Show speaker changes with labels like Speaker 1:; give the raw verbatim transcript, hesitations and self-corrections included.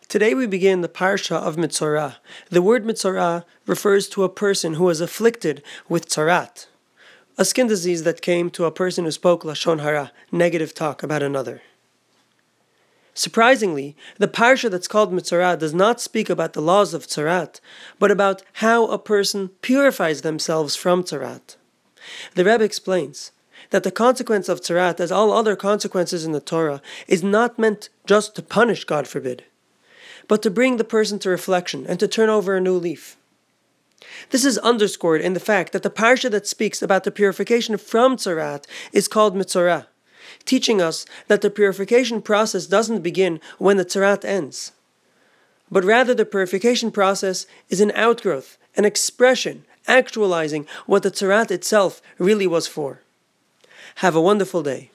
Speaker 1: Today we begin the Parsha of Mitzorah. The word Mitzorah refers to a person who was afflicted with tzarat, a skin disease that came to a person who spoke Lashon Hara, negative talk about another. Surprisingly, the Parsha that's called Mitzorah does not speak about the laws of tzarat, but about how a person purifies themselves from tzarat. The Rebbe explains that the consequence of tzarat, as all other consequences in the Torah, is not meant just to punish, God forbid, but to bring the person to reflection and to turn over a new leaf. This is underscored in the fact that the parsha that speaks about the purification from tzarat is called Mitzorah, teaching us that the purification process doesn't begin when the tzarat ends, but rather the purification process is an outgrowth, an expression, actualizing what the tzarat itself really was for. Have a wonderful day.